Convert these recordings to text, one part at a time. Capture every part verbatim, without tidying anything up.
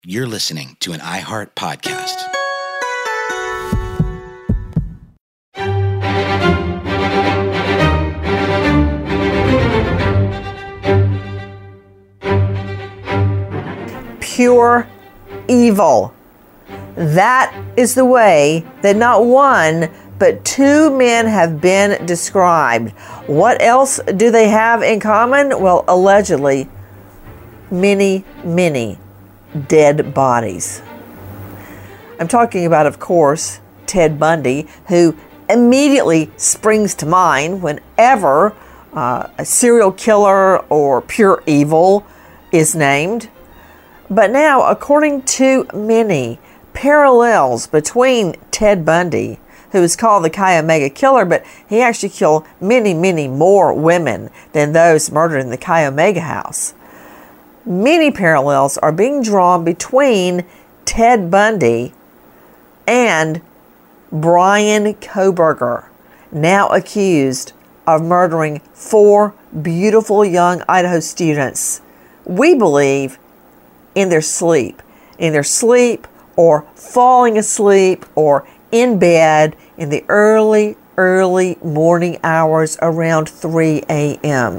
You're listening to an iHeart podcast. Pure evil. That is the way that not one, but two men have been described. What else do they have in common? Well, allegedly, many, many dead bodies. I'm talking about, of course, Ted Bundy, who immediately springs to mind whenever uh, a serial killer or pure evil is named. But now, according to many, parallels between Ted Bundy, who is called the Chi Omega Killer, but he actually killed many, many more women than those murdered in the Chi Omega house. Many parallels are being drawn between Ted Bundy and Bryan Kohberger, now accused of murdering four beautiful young Idaho students, we believe, in their sleep. In their sleep, or falling asleep, or in bed in the early, early morning hours around three a.m.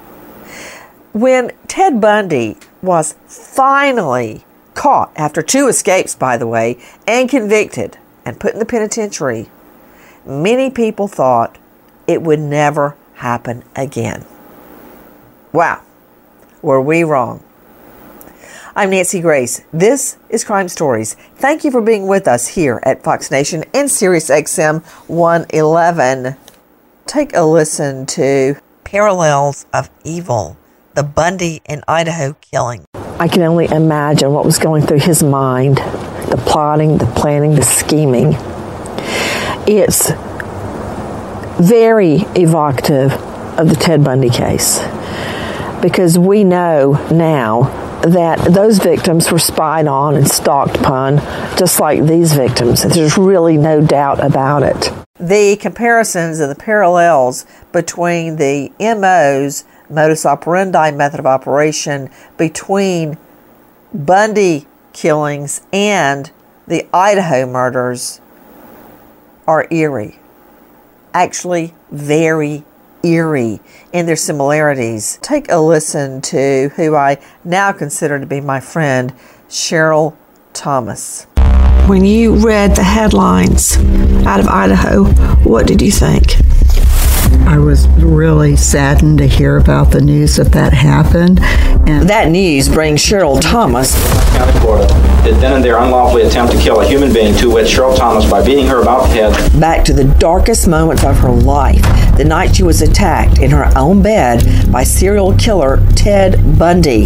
When Ted Bundy was finally caught, after two escapes, by the way, and convicted and put in the penitentiary, many people thought it would never happen again. Wow, were we wrong? I'm Nancy Grace. This is Crime Stories. Thank you for being with us here at Fox Nation and Sirius X M one eleven. Take a listen to Parallels of Evil, the Bundy and Idaho killing. I can only imagine what was going through his mind, the plotting, the planning, the scheming. It's very evocative of the Ted Bundy case, because we know now that those victims were spied on and stalked upon, just like these victims. There's really no doubt about it. The comparisons and the parallels between the M Os, modus operandi, method of operation, between Bundy killings and the Idaho murders are eerie. Actually, very eerie in their similarities. Take a listen to who I now consider to be my friend, Cheryl Thomas. When you read the headlines out of Idaho, what did you think? I was really saddened to hear about the news that that happened. And that news brings Cheryl Thomas, County, Florida, did then and there unlawfully attempt to kill a human being, to wit, Cheryl Thomas, by beating her about the head. Back to the darkest moments of her life, the night she was attacked in her own bed by serial killer Ted Bundy.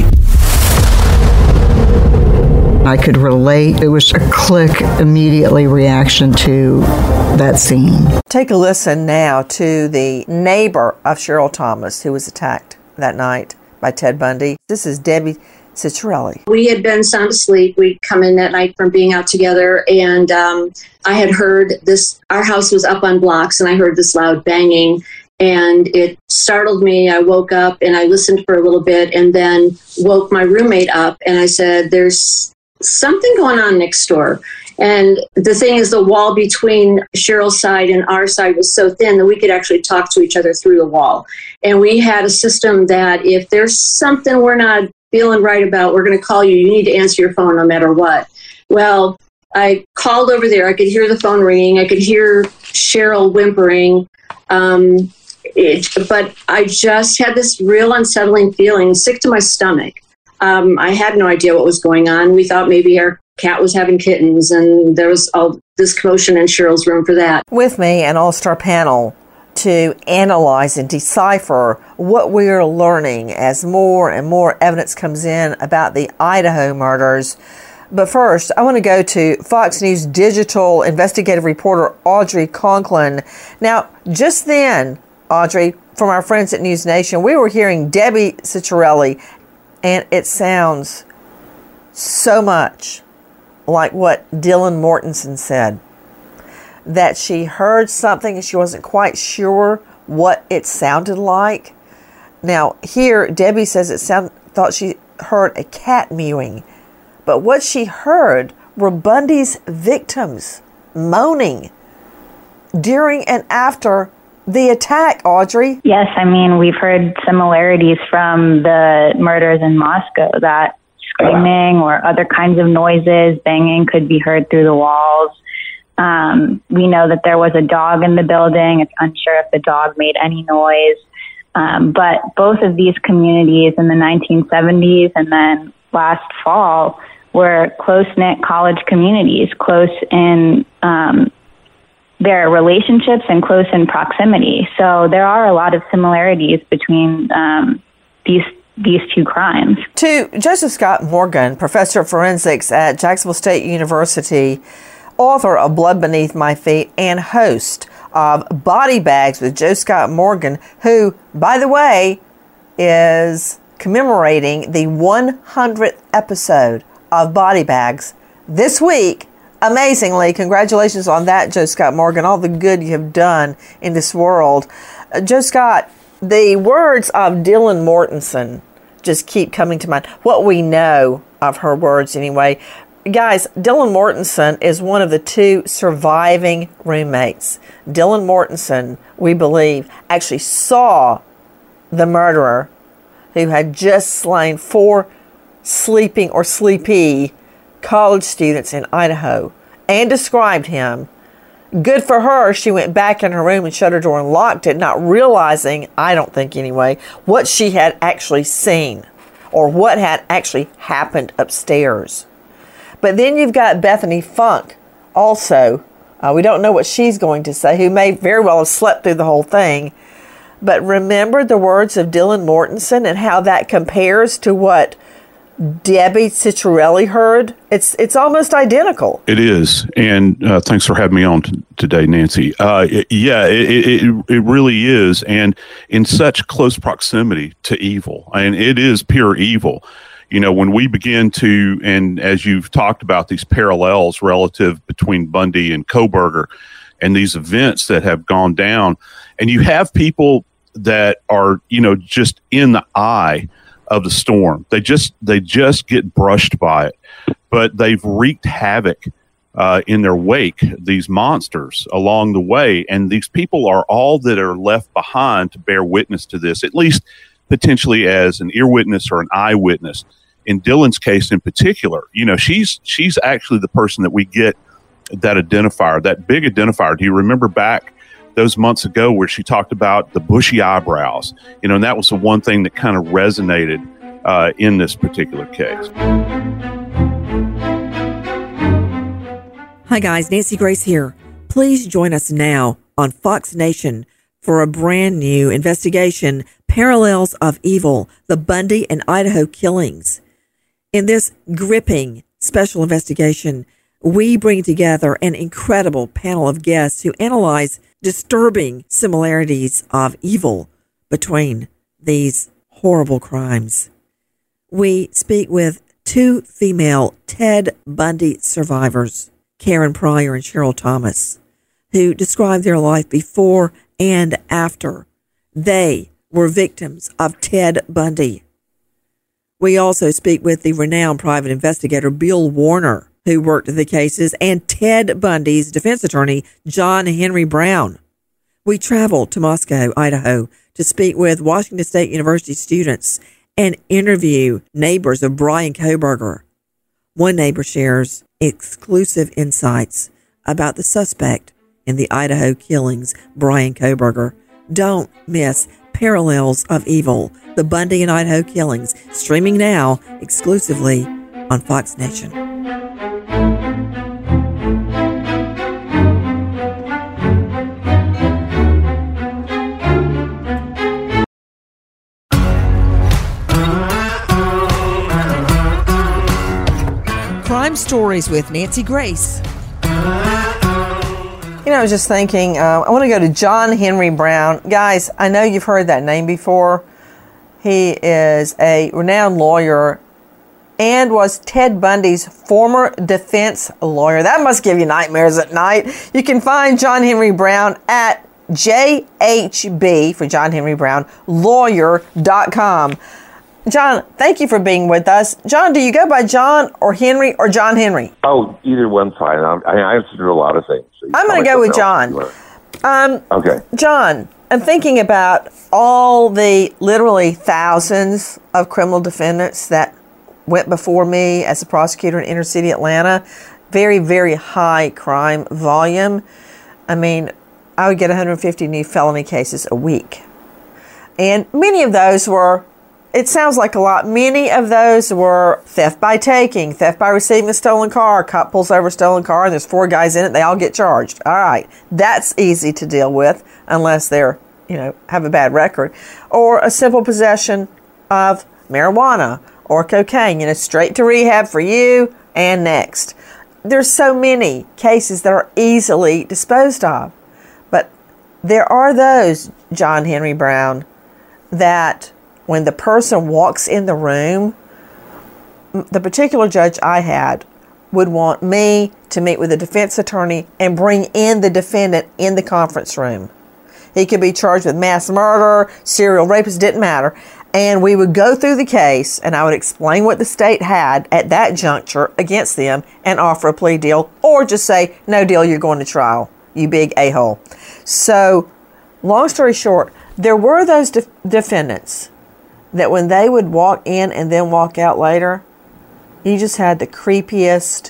I could relate. It was a quick, immediately reaction to that scene. Take a listen now to the neighbor of Cheryl Thomas who was attacked that night by Ted Bundy. This is Debbie Ciccarelli. We had been sound asleep. We'd come in that night from being out together, and um, I had heard this. Our house was up on blocks, and I heard this loud banging, and it startled me. I woke up, and I listened for a little bit, and then woke my roommate up, and I said, there's something going on next door. And the thing is, the wall between Cheryl's side and our side was so thin that we could actually talk to each other through the wall. And we had a system that if there's something we're not feeling right about, we're going to call you. You need to answer your phone no matter what. Well, I called over there. I could hear the phone ringing. I could hear Cheryl whimpering. Um, it, but I just had this real unsettling feeling, sick to my stomach. Um, I had no idea what was going on. We thought maybe our cat was having kittens, and there was all this commotion in Cheryl's room for that. With me, an all-star panel to analyze and decipher what we are learning as more and more evidence comes in about the Idaho murders. But first, I want to go to Fox News digital investigative reporter Audrey Conklin. Now, just then, Audrey, from our friends at News Nation, we were hearing Debbie Ciccarelli, and it sounds so much like what Dylan Mortensen said, that she heard something and she wasn't quite sure what it sounded like. Now, here, Debbie says it sound, thought she heard a cat mewing, But what she heard were Bundy's victims moaning during and after the attack, Audrey. Yes, I mean, we've heard similarities from the murders in Moscow, that screaming or other kinds of noises, banging could be heard through the walls. Um, we know that there was a dog in the building. It's unsure if the dog made any noise. Um, but both of these communities in the nineteen seventies and then last fall were close-knit college communities, close in um, their relationships and close in proximity. So there are a lot of similarities between um, these these two crimes. To Joseph Scott Morgan, professor of forensics at Jacksonville State University, author of Blood Beneath My Feet, and host of Body Bags with Joe Scott Morgan, who, by the way, is commemorating the one hundredth episode of Body Bags this week. Amazingly, congratulations on that, Joe Scott Morgan, all the good you have done in this world. Uh, Joe Scott, the words of Dylan Mortensen just keep coming to mind. What we know of her words anyway. Guys, Dylan Mortensen is one of the two surviving roommates. Dylan Mortensen, we believe, actually saw the murderer who had just slain four sleeping or sleepy college students in Idaho and described him. Good for her. She went back in her room and shut her door and locked it, not realizing, I don't think anyway, what she had actually seen or what had actually happened upstairs. But then you've got Bethany Funk also. Uh, we don't know what she's going to say, who may very well have slept through the whole thing. But remember the words of Dylan Mortensen and how that compares to what Debbie Ciccarelli heard? It's it's almost identical. It is. And uh, thanks for having me on t- today, Nancy. Uh, it, yeah, it, it it really is. And in such close proximity to evil. And it is pure evil. You know, when we begin to, and as you've talked about these parallels relative between Bundy and Kohberger and these events that have gone down, and you have people that are, you know, just in the eye of the storm. They just, they just get brushed by it, but they've wreaked havoc uh, in their wake, these monsters along the way. And these people are all that are left behind to bear witness to this, at least potentially as an ear witness or an eyewitness. In Dylan's case in particular, you know, she's she's actually the person that we get that identifier, that big identifier. Do you remember back those months ago where she talked about the bushy eyebrows? You know, and that was the one thing that kind of resonated uh, in this particular case. Hi guys, Nancy Grace here. Please join us now on Fox Nation for a brand new investigation, Parallels of Evil, the Bundy and Idaho killings. In this gripping special investigation, we bring together an incredible panel of guests who analyze disturbing similarities of evil between these horrible crimes. We speak with two female Ted Bundy survivors, Karen Pryor and Cheryl Thomas, who describe their life before and after they were victims of Ted Bundy. We also speak with the renowned private investigator Bill Warner, who worked the cases, and Ted Bundy's defense attorney, John Henry Brown. We travel to Moscow, Idaho, to speak with Washington State University students and interview neighbors of Bryan Kohberger. One neighbor shares exclusive insights about the suspect in the Idaho killings, Bryan Kohberger. Don't miss Parallels of Evil, the Bundy and Idaho killings, streaming now exclusively on Fox Nation. Crime Stories with Nancy Grace. You know, I was just thinking, uh, I want to go to John Henry Brown. Guys, I know you've heard that name before. He is a renowned lawyer and was Ted Bundy's former defense lawyer. That must give you nightmares at night. You can find John Henry Brown at J H B, for John Henry Brown, lawyer dot com. John, thank you for being with us. John, do you go by John or Henry or John Henry? Oh, either one's fine. I, I answer to a lot of things. So I'm going to go with John. Um, okay. John, I'm thinking about all the literally thousands of criminal defendants that went before me as a prosecutor in inner city Atlanta. Very, very high crime volume. I mean, I would get one hundred fifty new felony cases a week. And many of those were, it sounds like a lot, many of those were theft by taking, theft by receiving a stolen car. A cop pulls over a stolen car and there's four guys in it, they all get charged. All right, that's easy to deal with unless they're, you know, have a bad record. Or a simple possession of marijuana or cocaine, you know, straight to rehab for you and next. There's so many cases that are easily disposed of. But there are those, John Henry Brown, that when the person walks in the room, the particular judge I had would want me to meet with the defense attorney and bring in the defendant in the conference room. He could be charged with mass murder, serial rapist, didn't matter. And we would go through the case and I would explain what the state had at that juncture against them and offer a plea deal, or just say, no deal, you're going to trial, you big a-hole. So, long story short, there were those def- defendants that when they would walk in and then walk out later, you just had the creepiest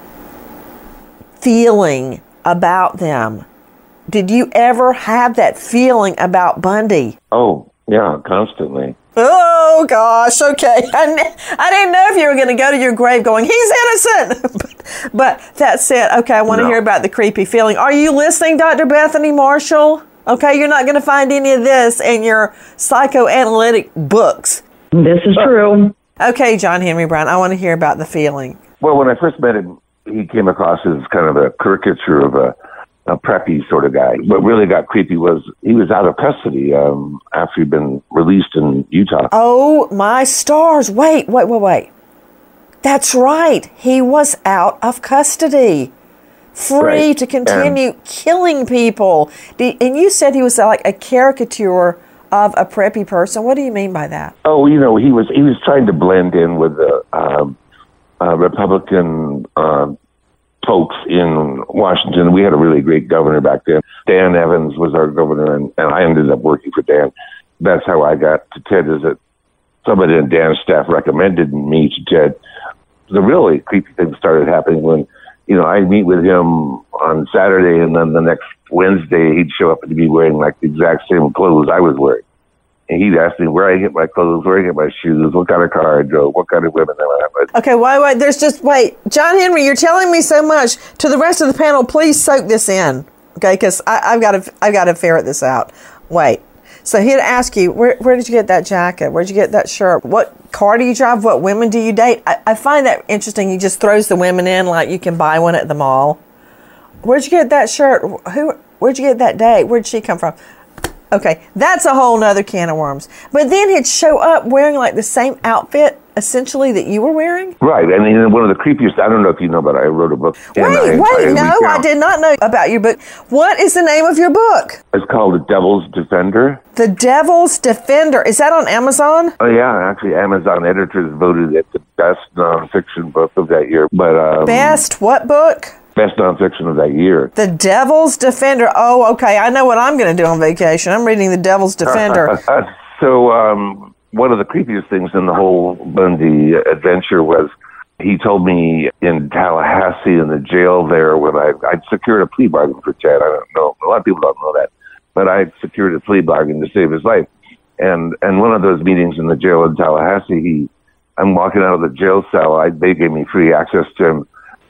feeling about them. Did you ever have that feeling about Bundy? Oh, yeah, constantly. Oh, gosh, okay. I, n- I didn't know if you were going to go to your grave going, he's innocent. but, but that said, okay, I want to No. hear about the creepy feeling. Are you listening, Doctor Bethany Marshall? Okay, you're not going to find any of this in your psychoanalytic books. This is true. Okay, John Henry Brown, I want to hear about the feeling. Well, when I first met him, he came across as kind of a caricature of a, a preppy sort of guy. What really got creepy was he was out of custody um, after he'd been released in Utah. Oh, my stars. Wait, wait, wait, wait. That's right. He was out of custody. Free Right. to continue and, killing people. And you said he was like a caricature of a preppy person. What do you mean by that? Oh, you know, he was he was trying to blend in with the um, uh, Republican uh, folks in Washington. We had a really great governor back then. Dan Evans was our governor, and, and I ended up working for Dan. That's how I got to Ted, is that somebody in Dan's staff recommended me to Ted. The really creepy thing started happening when, you know, I'd meet with him on Saturday, and then the next Wednesday he'd show up and be wearing like the exact same clothes I was wearing. And he'd ask me where I get my clothes, where I get my shoes, what kind of car I drove, what kind of women I met. Okay, wait, wait, there's just, wait. John Henry, you're telling me so much. To the rest of the panel, please soak this in, okay? Because I've got to, I've got to ferret this out. Wait. So he'd ask you, where, where did you get that jacket? Where'd you get that shirt? What car do you drive? What women do you date? I, I find that interesting. He just throws the women in like you can buy one at the mall. Where'd you get that shirt? Who? Where'd you get that date? Where'd she come from? Okay, that's a whole nother can of worms. But then he'd show up wearing like the same outfit, essentially, that you were wearing? Right, and then one of the creepiest, I don't know if you know, but I wrote a book. Wait, I, wait, I no, I did not know about your book. What is the name of your book? It's called The Devil's Defender. The Devil's Defender. Is that on Amazon? Oh, yeah, actually, Amazon editors voted it the best nonfiction book of that year. But um, Best what book? Best nonfiction of that year. The Devil's Defender. Oh, okay. I know what I'm going to do on vacation. I'm reading The Devil's Defender. so um, one of the creepiest things in the whole Bundy adventure was he told me in Tallahassee in the jail there when I I'd secured a plea bargain for Ted. I don't know. A lot of people don't know that. But I secured a plea bargain to save his life. And and one of those meetings in the jail in Tallahassee, he I'm walking out of the jail cell. I, they gave me free access to him.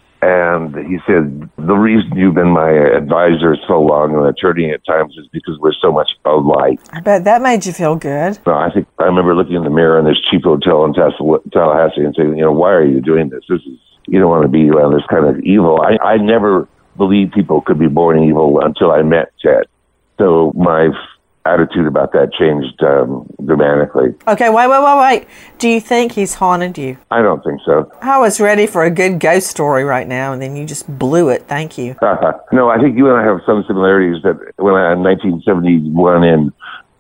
And he said, the reason you've been my advisor so long and attorney at times is because we're so much alike. I bet that made you feel good. So I think I remember looking in the mirror in this cheap hotel in Tallahassee and saying, you know, why are you doing this? This is, you don't want to be around this kind of evil. I, I never believed people could be born evil until I met Ted. So my attitude about that changed um, dramatically. Okay, wait, wait, wait, wait. Do you think he's haunted you? I don't think so. I was ready for a good ghost story right now, and then you just blew it. Thank you. No, I think you and I have some similarities that when I, in nineteen seventy-one in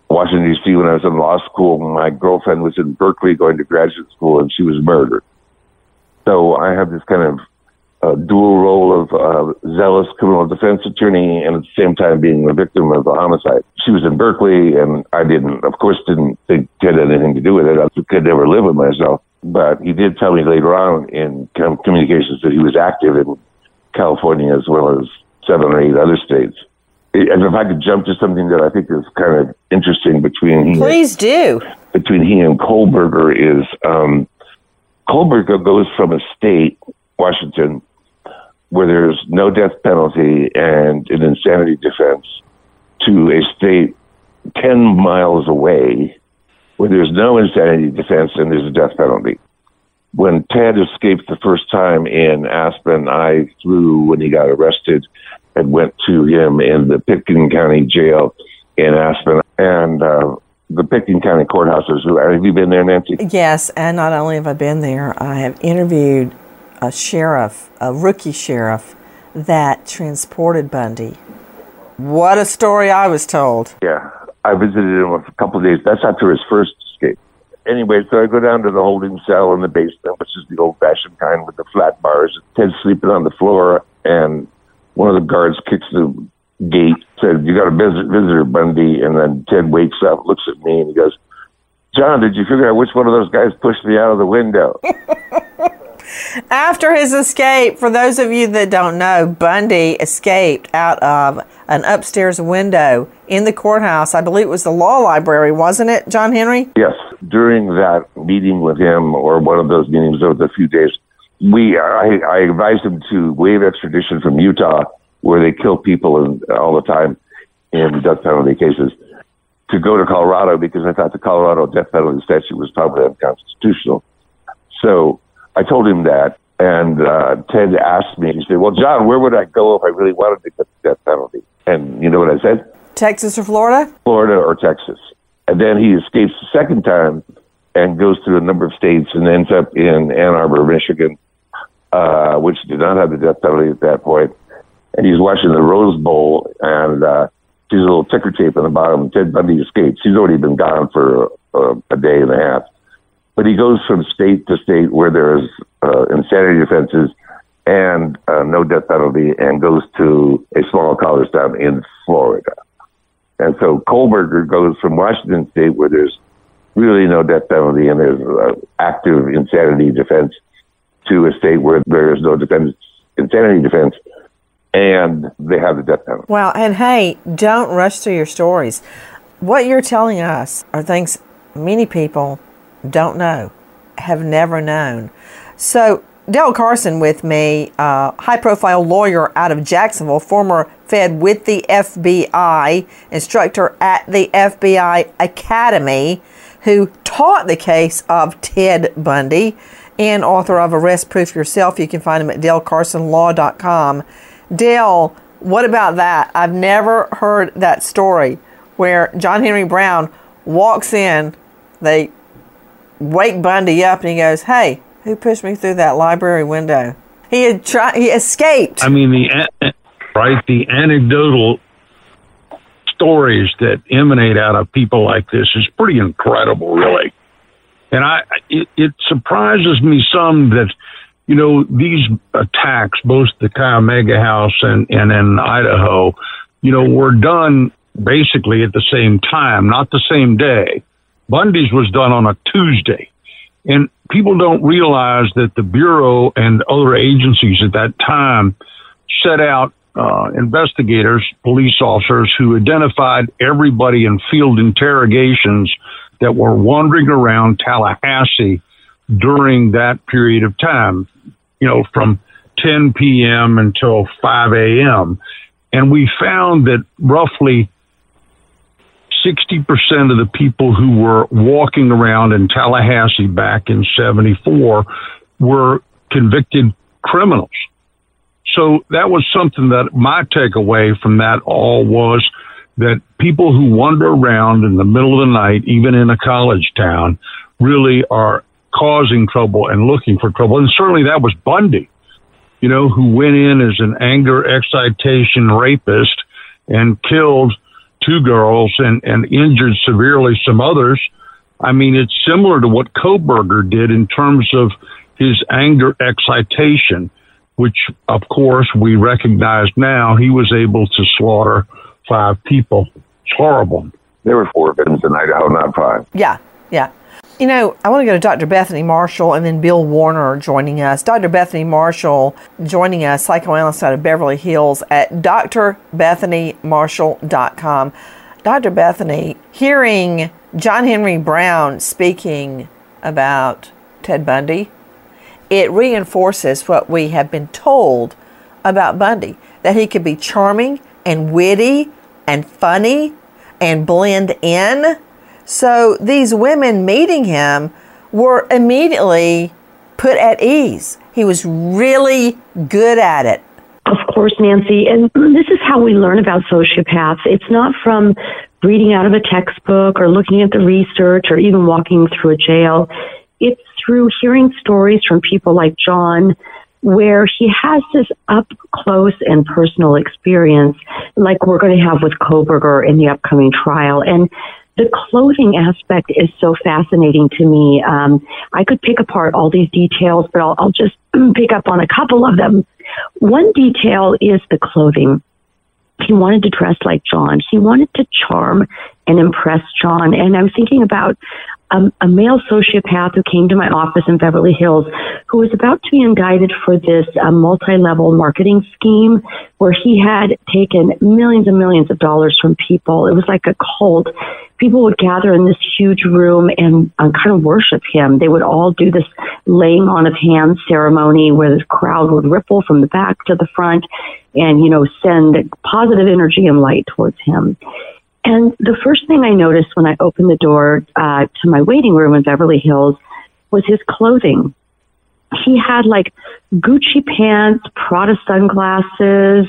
Washington, D C when I was in law school. My girlfriend was in Berkeley going to graduate school, and she was murdered. So I have this kind of uh, dual role of uh, zealous criminal defense attorney and at the same time being the victim of a homicide. She was in Berkeley, and I didn't, of course, didn't think Ted had anything to do with it. I could never live with myself. But he did tell me later on in communications that he was active in California as well as seven or eight other states. And if I could jump to something that I think is kind of interesting between he Please do. between he and Kohlberger is um, Kohlberger goes from a state, Washington, where there's no death penalty and an insanity defense, to a state ten miles away where there's no insanity defense and there's a death penalty. When Ted escaped the first time in Aspen, I flew when he got arrested and went to him in the Pitkin County Jail in Aspen. And uh, the Pitkin County Courthouses, have you been there, Nancy? Yes, and not only have I been there, I have interviewed a sheriff, a rookie sheriff, that transported Bundy. What a story I was told. Yeah, I visited him a couple of days. That's after his first escape. Anyway, so I go down to the holding cell in the basement, which is the old-fashioned kind with the flat bars. Ted's sleeping on the floor, and one of the guards kicks the gate, said, "You got a visit, visitor, Bundy." And then Ted wakes up, looks at me, and he goes, "John, did you figure out which one of those guys pushed me out of the window?" After his escape, for those of you that don't know, Bundy escaped out of an upstairs window in the courthouse. I believe it was the law library, wasn't it, John Henry? Yes. During that meeting with him, or one of those meetings over the few days, we I, I advised him to waive extradition from Utah, where they kill people in, all the time in death penalty cases, to go to Colorado, because I thought the Colorado death penalty statute was probably unconstitutional. So I told him that, and uh, Ted asked me, he said, "Well, John, where would I go if I really wanted to get the death penalty?" And you know what I said? Texas or Florida? Florida or Texas. And then he escapes the second time and goes through a number of states and ends up in Ann Arbor, Michigan, uh, which did not have the death penalty at that point. And he's watching the Rose Bowl, and uh, sees a little ticker tape on the bottom. Ted Bundy escapes. He's already been gone for uh, a day and a half. But he goes from state to state where there's uh, insanity defenses and uh, no death penalty, and goes to a small college town in Florida. And so Kohlberger goes from Washington State, where there's really no death penalty and there's uh, active insanity defense, to a state where there is no defense, insanity defense, and they have the death penalty. Wow, and hey, don't rush through your stories. What you're telling us are things many people don't know, have never known. So Dale Carson with me, uh, high-profile lawyer out of Jacksonville, former Fed with the F B I, instructor at the F B I Academy, who taught the case of Ted Bundy, and author of Arrest Proof Yourself. You can find him at dale carson law dot com. Dale, what about that? I've never heard that story where John Henry Brown walks in, they wake Bundy up, and he goes, "Hey, who pushed me through that library window?" He had tried, he escaped. I mean, the right, the anecdotal stories that emanate out of people like this is pretty incredible, really. And I, it, it surprises me some that, you know, these attacks, both the Cuyahoga House and, and in Idaho, you know, were done basically at the same time, not the same day. Bundy's was done on a Tuesday. And people don't realize that the Bureau and other agencies at that time set out uh, investigators, police officers, who identified everybody in field interrogations that were wandering around Tallahassee during that period of time, you know, from ten p.m. until five a.m. And we found that roughly sixty percent of the people who were walking around in Tallahassee back in seventy-four were convicted criminals. So that was something that my takeaway from that all was that people who wander around in the middle of the night, even in a college town, really are causing trouble and looking for trouble. And certainly that was Bundy, you know, who went in as an anger excitation rapist and killed two girls and, and injured severely some others. I mean, it's similar to what Kohberger did in terms of his anger excitation, which, of course, we recognize now he was able to slaughter five people. It's horrible. There were four victims in Idaho, not five. Yeah, yeah. You know, I want to go to Doctor Bethany Marshall and then Bill Warner joining us. Doctor Bethany Marshall joining us, psychoanalyst out of Beverly Hills at d r bethany marshall dot com. Doctor Bethany, hearing John Henry Brown speaking about Ted Bundy, it reinforces what we have been told about Bundy, that he could be charming and witty and funny and blend in. So these women meeting him were immediately put at ease. He was really good at it. Of course, Nancy. And this is how we learn about sociopaths. It's not from reading out of a textbook or looking at the research or even walking through a jail. It's through hearing stories from people like John, where he has this up close and personal experience, like we're going to have with Kohberger in the upcoming trial. And the clothing aspect is so fascinating to me. Um, I could pick apart all these details, but I'll, I'll just pick up on a couple of them. One detail is the clothing. He wanted to dress like John. He wanted to charm and impress John. And I'm thinking about um, a male sociopath who came to my office in Beverly Hills who was about to be indicted for this uh, multi-level marketing scheme where he had taken millions and millions of dollars from people. It was like a cult. People would gather in this huge room and uh, kind of worship him. They would all do this laying on of hands ceremony where the crowd would ripple from the back to the front and, you know, send positive energy and light towards him. And the first thing I noticed when I opened the door uh, to my waiting room in Beverly Hills was his clothing. He had like Gucci pants, Prada sunglasses,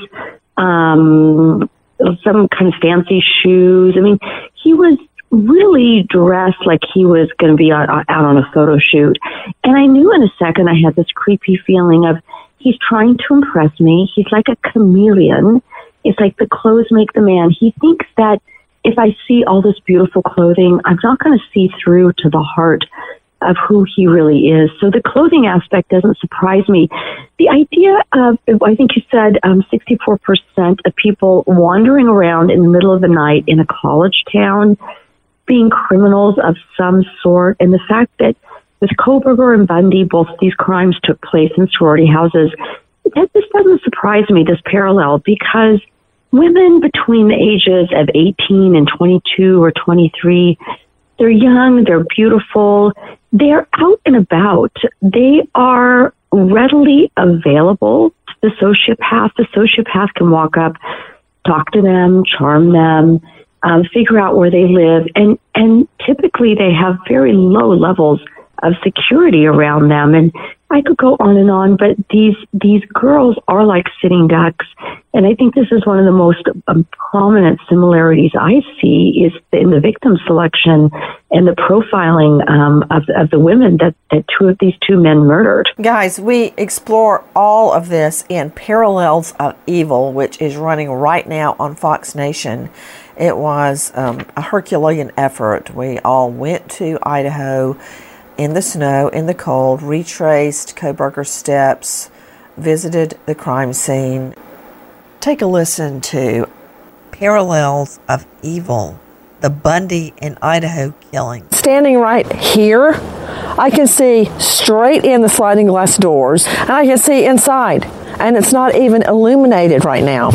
um, some kind of fancy shoes. I mean, he was really dressed like he was going to be out, out on a photo shoot. And I knew in a second I had this creepy feeling of he's trying to impress me. He's like a chameleon. It's like the clothes make the man. He thinks that if I see all this beautiful clothing, I'm not going to see through to the heart of who he really is. So the clothing aspect doesn't surprise me. The idea of, I think you said um, sixty-four percent of people wandering around in the middle of the night in a college town being criminals of some sort, and the fact that with Kohberger and Bundy, both of these crimes took place in sorority houses, that this doesn't surprise me, this parallel, because women between the ages of eighteen and twenty-two or twenty-three, they're young, they're beautiful, they're out and about. They are readily available to the sociopath. The sociopath can walk up, talk to them, charm them, um, figure out where they live, and, and typically they have very low levels of security around them. And I could go on and on, but these these girls are like sitting ducks. And I think this is one of the most um, prominent similarities I see is in the victim selection and the profiling um, of, of the women that, that two of these two men murdered. Guys, we explore all of this in Parallels of Evil, which is running right now on Fox Nation. It was um, a Herculean effort. We all went to Idaho in the snow, in the cold, retraced Kohberger's steps, visited the crime scene. Take a listen to Parallels of Evil, the Bundy and Idaho killing. Standing right here, I can see straight in the sliding glass doors, and I can see inside, and it's not even illuminated right now.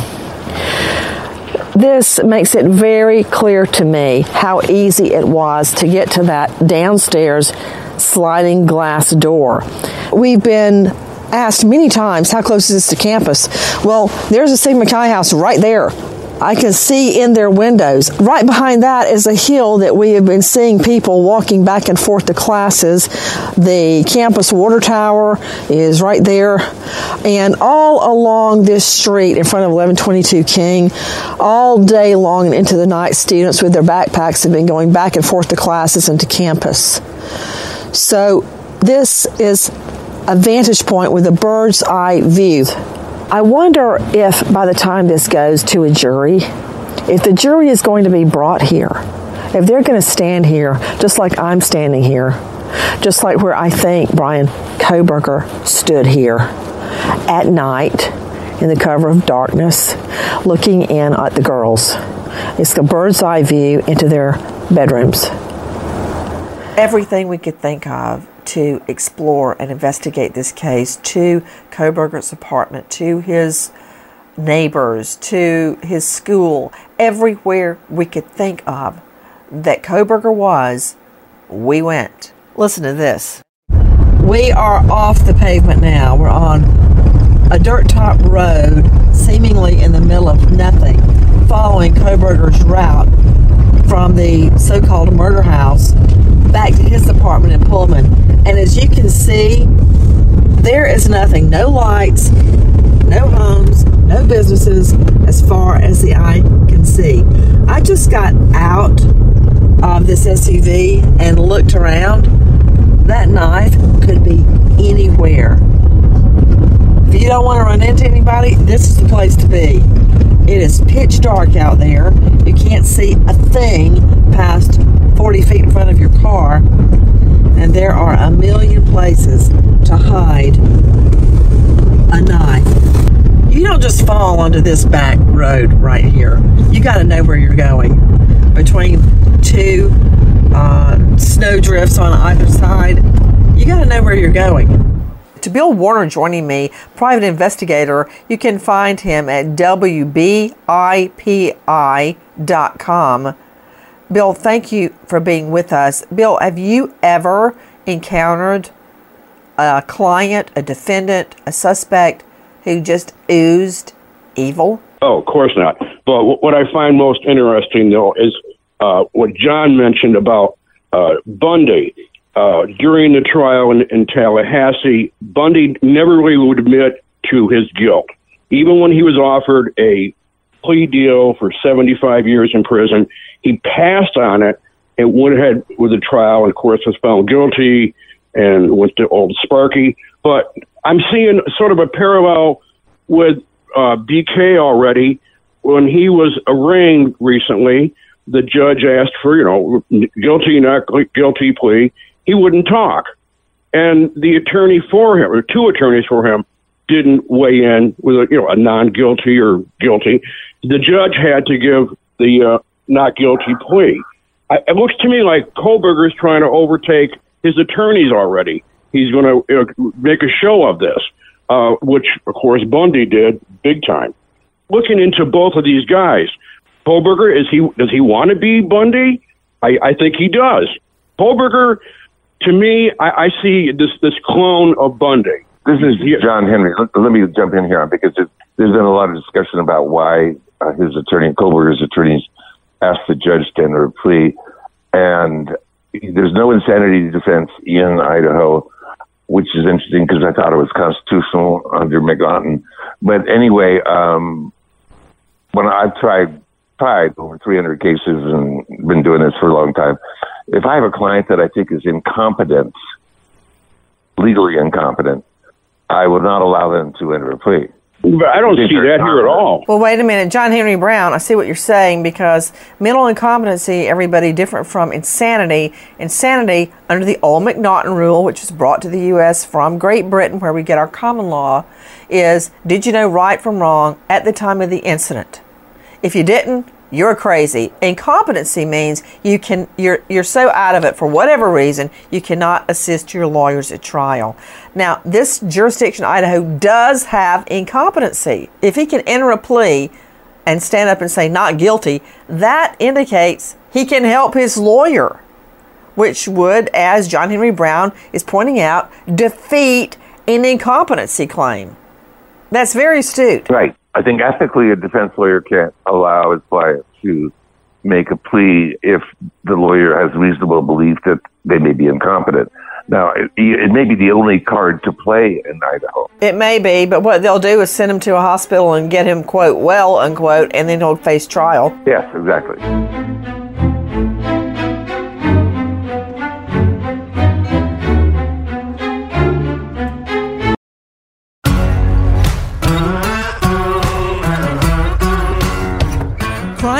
This makes it very clear to me how easy it was to get to that downstairs sliding glass door. We've been asked many times, how close is this to campus? Well, there's a Sigma Chi house right there. I can see in their windows. Right behind that is a hill that we have been seeing people walking back and forth to classes. The campus water tower is right there. And all along this street in front of eleven twenty-two King, all day long and into the night, students with their backpacks have been going back and forth to classes and to campus. So this is a vantage point with a bird's eye view. I wonder if by the time this goes to a jury, If the jury is going to be brought here, if they're going to stand here just like I'm standing here, just like where I think Bryan Kohberger stood here at night in the cover of darkness, looking in at the girls. It's a bird's eye view into their bedrooms. Everything we could think of to explore and investigate this case, to Kohberger's apartment, to his neighbors, to his school, everywhere we could think of that Kohberger was, we went. Listen to this. We are off the pavement now. We're on a dirt top road, seemingly in the middle of nothing, following Kohberger's route from the so-called murder house back to his apartment in Pullman. And as you can see, there is nothing. No lights, no homes, no businesses as far as the eye can see. I just got out of this S U V and looked around. That knife could be anywhere. If you don't want to run into anybody, this is the place to be. It is pitch dark out there. You can't see a thing past forty feet in front of your car. And there are a million places to hide a knife. You don't just fall onto this back road right here. You got to know where you're going. Between two uh, snow drifts on either side, you got to know where you're going. To Bill Warner joining me, private investigator, you can find him at W B I P I dot com. Bill, thank you for being with us. Bill, have you ever encountered a client, a defendant, a suspect who just oozed evil? Oh, of course not. But what I find most interesting, though, is uh, what John mentioned about uh, Bundy. Uh, during the trial in, in Tallahassee, Bundy never really would admit to his guilt. Even when he was offered a plea deal for seventy-five years in prison, he passed on it and went ahead with the trial, and of course was found guilty and went to Old Sparky. But I'm seeing sort of a parallel with uh, B K already. When he was arraigned recently, the judge asked for, you know, guilty, not guilty plea. He wouldn't talk. And the attorney for him, or two attorneys for him, didn't weigh in with a, you know, a non-guilty or guilty. The judge had to give the uh, not guilty plea. I, it looks to me like Kohberger is trying to overtake his attorneys already. He's going to you know, make a show of this, uh, which, of course, Bundy did big time. Looking into both of these guys, Kohberger, is he does he want to be Bundy? I, I think he does. Kohberger, to me, I, I see this this clone of Bundy. This is John Henry. Let, let me jump in here because it, there's been a lot of discussion about why uh, his attorney, Kohberger's attorneys, asked the judge to enter a plea. And there's no insanity defense in Idaho, which is interesting because I thought it was constitutional under McGotten. But anyway, um, when I've tried, tried over three hundred cases and been doing this for a long time, if I have a client that I think is incompetent, legally incompetent, I will not allow them to enter a plea. But I don't see that here at all. Well, wait a minute. John Henry Brown, I see what you're saying, because mental incompetency, everybody different from insanity. Insanity, under the old McNaughton rule, which was brought to the U S from Great Britain, where we get our common law, is did you know right from wrong at the time of the incident? If you didn't, you're crazy. Incompetency means you can you're you're so out of it for whatever reason you cannot assist your lawyers at trial. Now, this jurisdiction, Idaho, does have incompetency. If he can enter a plea and stand up and say not guilty, that indicates he can help his lawyer, which would, as John Henry Brown is pointing out, defeat an incompetency claim. That's very astute. Right. I think ethically a defense lawyer can't allow his client to make a plea if the lawyer has reasonable belief that they may be incompetent. Now, it, it may be the only card to play in Idaho. It may be, but what they'll do is send him to a hospital and get him, quote, well, unquote, and then he'll face trial. Yes, exactly.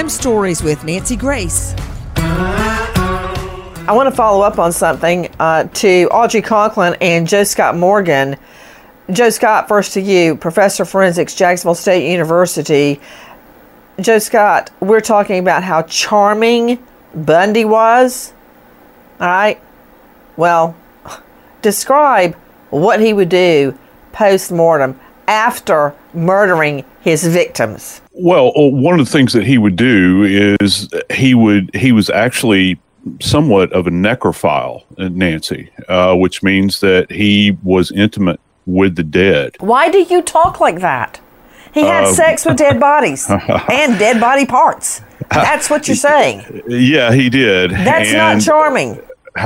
Crime Stories with Nancy Grace. I want to follow up on something uh, to Audrey Conklin and Joe Scott Morgan. Joe Scott, first to you, Professor of Forensics, Jacksonville State University. Joe Scott, we're talking about how charming Bundy was. All right. Well, describe what he would do post-mortem after murdering his victims. Well, one of the things that he would do is he would he was actually somewhat of a necrophile, Nancy, uh, which means that he was intimate with the dead. Why do you talk like that? He had Uh, sex with dead bodies and dead body parts. That's what you're saying. Yeah, he did. That's And- not charming.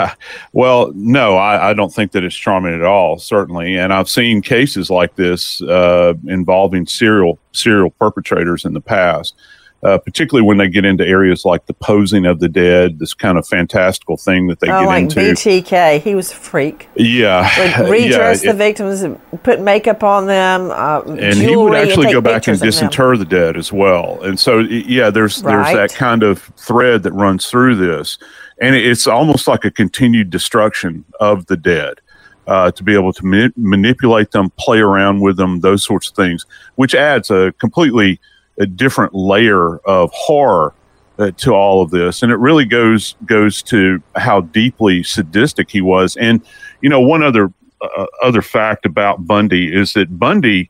Well, no, I, I don't think that it's charming at all, certainly. And I've seen cases like this uh, involving serial serial perpetrators in the past, uh, particularly when they get into areas like the posing of the dead, this kind of fantastical thing that they Oh, get like into. B T K. He was a freak. Yeah. Would redress yeah, the victims, put makeup on them, uh, and jewelry, he would actually and go take back and pictures of them. disinter the dead as well. And so, y- yeah, there's Right. there's that kind of thread that runs through this, and it's almost like a continued destruction of the dead, uh, to be able to ma- manipulate them, play around with them, those sorts of things, which adds a completely a different layer of horror uh, to all of this. And it really goes goes to how deeply sadistic he was. And you know, one other uh, other fact about Bundy is that Bundy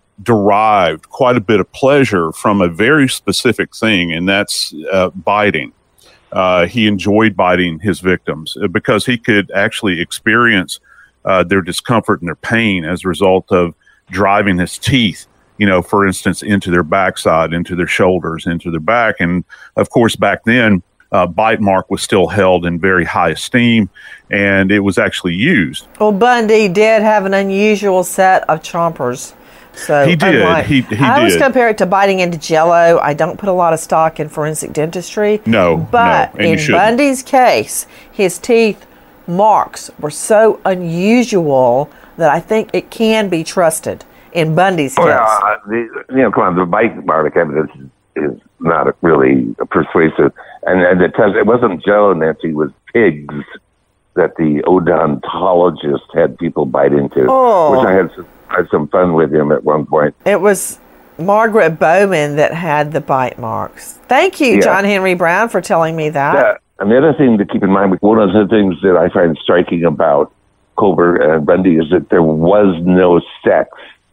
derived quite a bit of pleasure from a very specific thing, and that's uh, biting. Uh, he enjoyed biting his victims uh, because he could actually experience uh, their discomfort and their pain as a result of driving his teeth, you know, for instance, into their backside, into their shoulders, into their back. And of course, back then, uh, bite mark was still held in very high esteem, and it was actually used. Well, Bundy did have an unusual set of chompers. So He did. unlike- He- he I always did. compare it to biting into Jello. I don't put a lot of stock in forensic dentistry. No, but no, and you in shouldn't. Bundy's case, his teeth marks were so unusual that I think it can be trusted. In Bundy's case, Well, uh, the, you know, come on, the bite mark evidence is, is not really persuasive. And, and it, test, it wasn't Jello, Nancy, it was pigs that the odontologist had people bite into, Oh. which I had some, I had some fun with him at one point. it was Margaret Bowman that had the bite marks. Thank you, Yeah. John Henry Brown, for telling me that. Uh, and the other thing to keep in mind, one of the things that I find striking about Colbert and Bundy is that there was no sex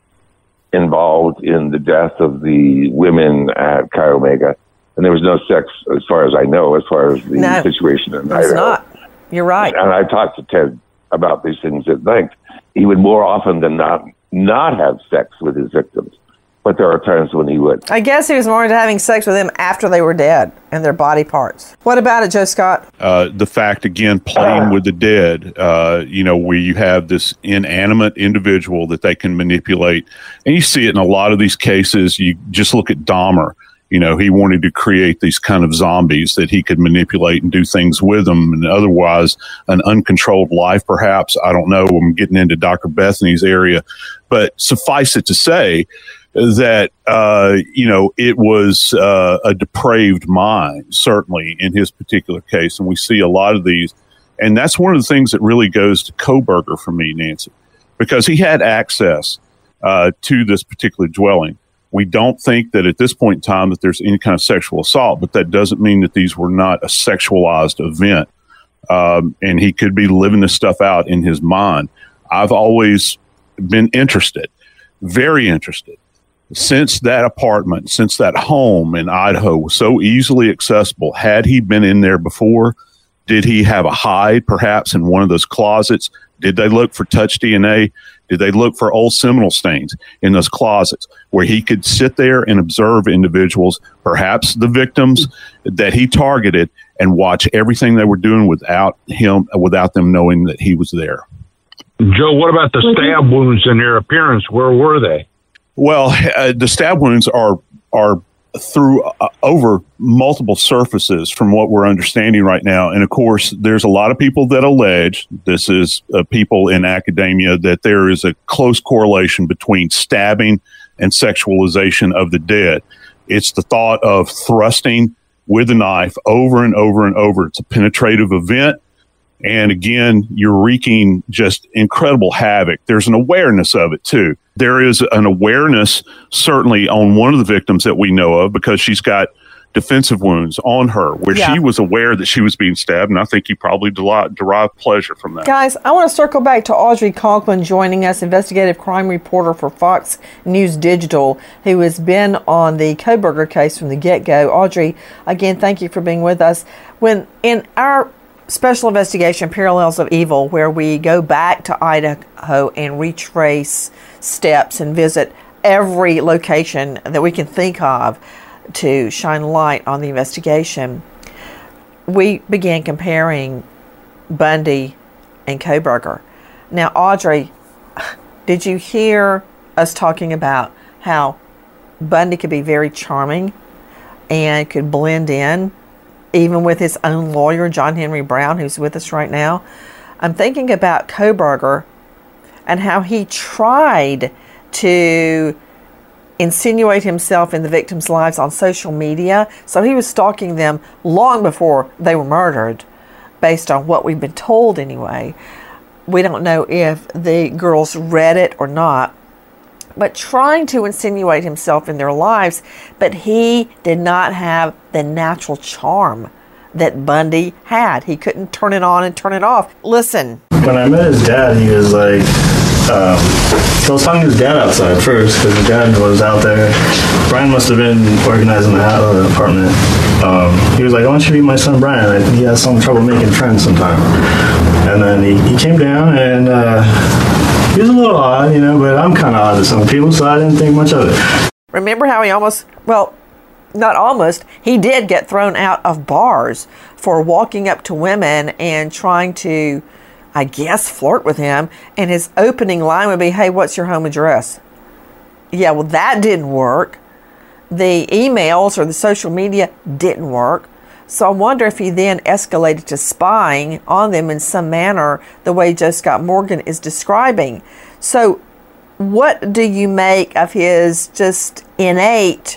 involved in the death of the women at Chi Omega. And there was no sex, as far as I know, as far as the No, situation in It's Idaho. not. You're right. And I talked to Ted about these things at length. He would more often than not not have sex with his victims, but there are times when he would. I guess he was more into having sex with them after they were dead and their body parts. What about it, Joe Scott? Uh, the fact, again, playing with the dead, uh, you know, where you have this inanimate individual that they can manipulate. And you see it in a lot of these cases. You just look at Dahmer. You know, he wanted to create these kind of zombies that he could manipulate and do things with them, and otherwise an uncontrolled life, perhaps. I don't know. I'm getting into Doctor Bethany's area. But suffice it to say that, uh, you know, it was uh, a depraved mind, certainly in his particular case. And we see a lot of these. And that's one of the things that really goes to Kohberger for me, Nancy, because he had access uh, to this particular dwelling. We don't think that at this point in time that there's any kind of sexual assault, but that doesn't mean that these were not a sexualized event. Um, and he could be living this stuff out in his mind. I've always been interested, very interested, since that apartment, since that home in Idaho was so easily accessible. Had he been in there before? Did he have a hide perhaps in one of those closets? Did they look for touch D N A? Did they look for old seminal stains in those closets where he could sit there and observe individuals, perhaps the victims that he targeted, and watch everything they were doing without him, without them knowing that he was there? Joe, what about the stab wounds and their appearance? Where were they? Well, uh, the stab wounds are are through uh, over multiple surfaces from what we're understanding right now. And of course, there's a lot of people that allege, this is uh, people in academia, that there is a close correlation between stabbing and sexualization of the dead. It's the thought of thrusting with a knife over and over and over. It's a penetrative event. And again, you're wreaking just incredible havoc. There's an awareness of it, too. There is an awareness, certainly, on one of the victims that we know of, because she's got defensive wounds on her, where yeah. she was aware that she was being stabbed. And I think he probably derived, derived pleasure from that. Guys, I want to circle back to Audrey Conklin joining us, investigative crime reporter for Fox News Digital, who has been on the Kohberger case from the get-go. Audrey, again, thank you for being with us. When in our special investigation, Parallels of Evil, where we go back to Idaho and retrace steps and visit every location that we can think of to shine light on the investigation, we began comparing Bundy and Kohberger. Now, Audrey, did you hear us talking about how Bundy could be very charming and could blend in, even with his own lawyer, John Henry Brown, who's with us right now? I'm thinking about Kohberger and how he tried to insinuate himself in the victims' lives on social media. So he was stalking them long before they were murdered, based on what we've been told anyway. We don't know if the girls read it or not, but trying to insinuate himself in their lives. But he did not have the natural charm that Bundy had. He couldn't turn it on and turn it off. Listen. When I met his dad, he was like, um, I was talking to his dad outside first, because his dad was out there. Brian must have been organizing the house, the apartment. Um, he was like, why don't you meet my son Brian? I think he has some trouble making friends sometimes. And then he, he came down, and uh, he was a little odd, you know, but I'm kind of odd to some people, so I didn't think much of it. Remember how he almost, well, not almost, he did get thrown out of bars for walking up to women and trying to, I guess, flirt with him. And his opening line would be, hey, what's your home address? Yeah, well, that didn't work. The emails or the social media didn't work. So I wonder if he then escalated to spying on them in some manner, the way Joe Scott Morgan is describing. So what do you make of his just innate,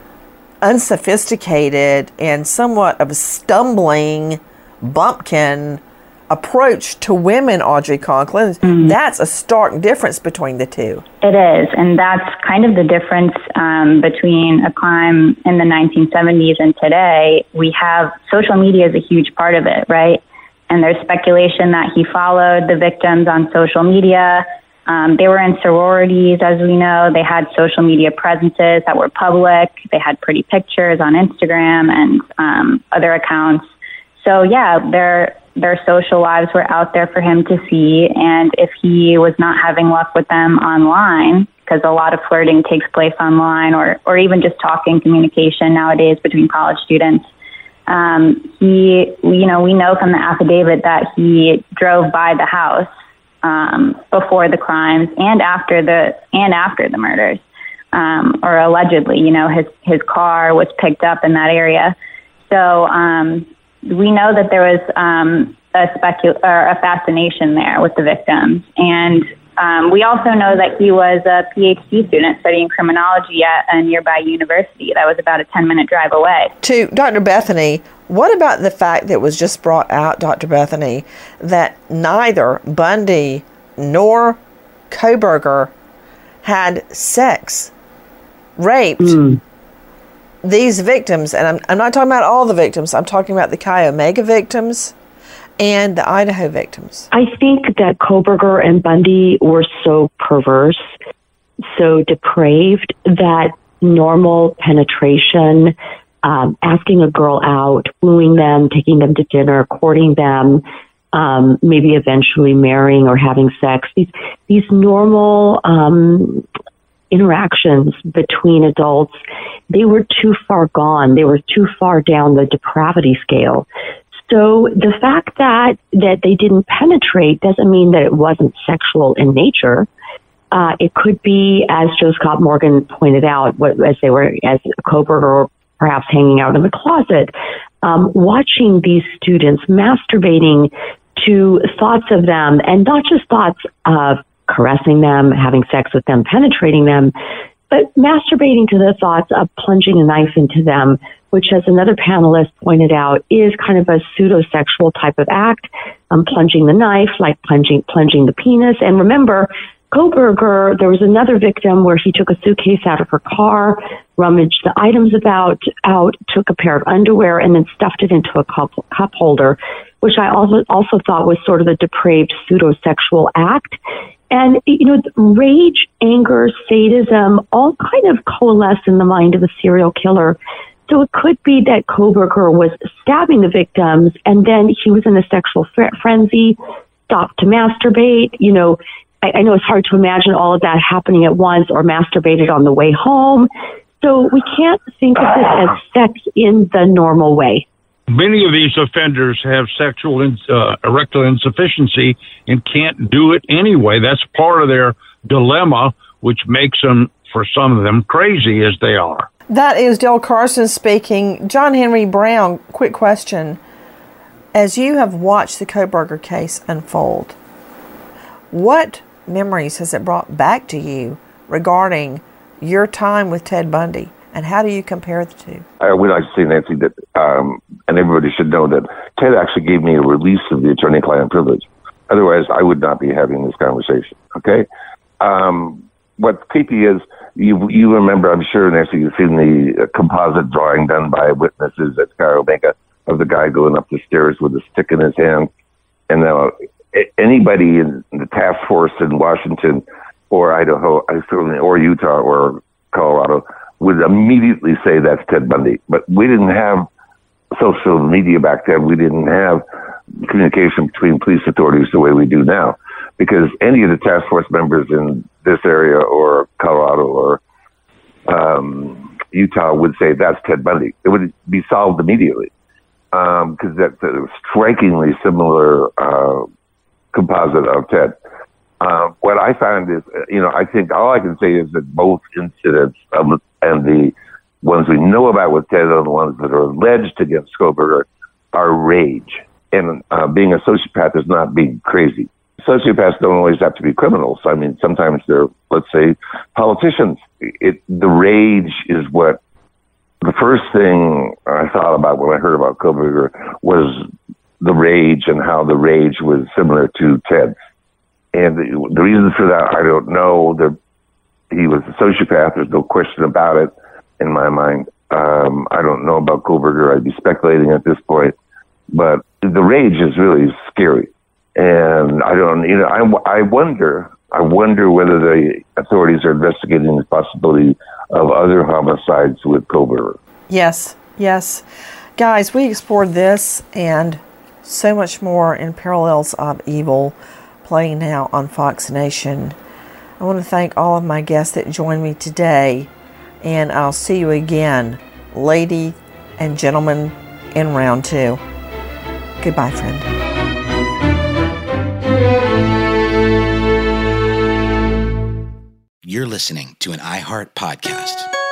unsophisticated, and somewhat of a stumbling bumpkin approach to women, Audrey Conklin? Mm-hmm. That's a stark difference between the two. It is, and that's kind of the difference um, between a crime in the nineteen seventies and today. We have social media is a huge part of it, right? And there's speculation that he followed the victims on social media. Um, they were in sororities, as we know. They had social media presences that were public. They had pretty pictures on Instagram and um, other accounts. So, yeah, their their social lives were out there for him to see. And if he was not having luck with them online, because a lot of flirting takes place online, or, or even just talking, communication nowadays between college students, um, he, you know, we know from the affidavit that he drove by the house um, before the crimes and after the and after the murders, um, or allegedly, you know, his his car was picked up in that area. So um, we know that there was um, a specu- or a fascination there with the victims, and um, we also know that he was a P H D student studying criminology at a nearby university that was about a ten-minute drive away. To Doctor Bethany, what about the fact that was just brought out, Doctor Bethany, that neither Bundy nor Kohberger had sex, raped mm. these victims? And I'm, I'm not talking about all the victims. I'm talking about the Chi Omega victims and the Idaho victims. I think that Kohberger and Bundy were so perverse, so depraved, that normal penetration, um, asking a girl out, wooing them, taking them to dinner, courting them, um, maybe eventually marrying or having sex, these, these normal um, interactions between adults, they were too far gone. They were too far down the depravity scale. So the fact that, that they didn't penetrate doesn't mean that it wasn't sexual in nature. Uh, it could be, as Joe Scott Morgan pointed out, what, as they were, as Kohberger perhaps hanging out in the closet, um, watching these students masturbating to thoughts of them, and not just thoughts of caressing them, having sex with them, penetrating them, But masturbating to the thoughts of plunging a knife into them, which, as another panelist pointed out, is kind of a pseudo-sexual type of act, um, plunging the knife, like plunging, plunging the penis. And remember, Kohberger, there was another victim where he took a suitcase out of her car, rummaged the items about out, took a pair of underwear, and then stuffed it into a cup, cup holder, which I also also thought was sort of a depraved pseudo-sexual act. And, you know, rage, anger, sadism, all kind of coalesce in the mind of a serial killer. So it could be that Kohberger was stabbing the victims, and then he was in a sexual fr- frenzy, stopped to masturbate. You know, I, I know it's hard to imagine all of that happening at once, or masturbated on the way home. So we can't think of this as sex in the normal way. Many of these offenders have sexual uh, erectile insufficiency and can't do it anyway. That's part of their dilemma, which makes them, for some of them, crazy as they are. That is Del Carson speaking. John Henry Brown, quick question. As you have watched the Kohberger case unfold, what memories has it brought back to you regarding your time with Ted Bundy? And how do you compare the two? I would like to say, Nancy, that, um, and everybody should know that Ted actually gave me a release of the attorney-client privilege. Otherwise, I would not be having this conversation, okay? Um, what's creepy is, you you remember, I'm sure, Nancy, you've seen the composite drawing done by witnesses at Skyomega of the guy going up the stairs with a stick in his hand. And now anybody in the task force in Washington or Idaho, certainly, or Utah or Colorado, would immediately say that's Ted Bundy. But we didn't have social media back then. We didn't have communication between police authorities the way we do now. Because any of the task force members in this area or Colorado or um, Utah would say that's Ted Bundy. It would be solved immediately. Because um, that's a strikingly similar uh, composite of Ted. Uh, what I found is, you know, I think all I can say is that both incidents of, and the ones we know about with Ted and the ones that are alleged against Kohberger are rage. And uh, being a sociopath is not being crazy. Sociopaths don't always have to be criminals. I mean, sometimes they're, let's say, politicians. It, the rage is what the first thing I thought about when I heard about Kohberger was the rage and how the rage was similar to Ted's. And the, the reason for that, I don't know. The, he was a sociopath. There's no question about it in my mind. Um, I don't know about Kohberger. I'd be speculating at this point. But the rage is really scary. And I don't, you know, I, I wonder, I wonder whether the authorities are investigating the possibility of other homicides with Kohberger. Yes, yes. Guys, we explored this and so much more in Parallels of Evil, playing now on Fox Nation. I want to thank all of my guests that joined me today, and I'll see you again, lady and gentlemen, in round two. Goodbye, friend. You're listening to an iHeart podcast.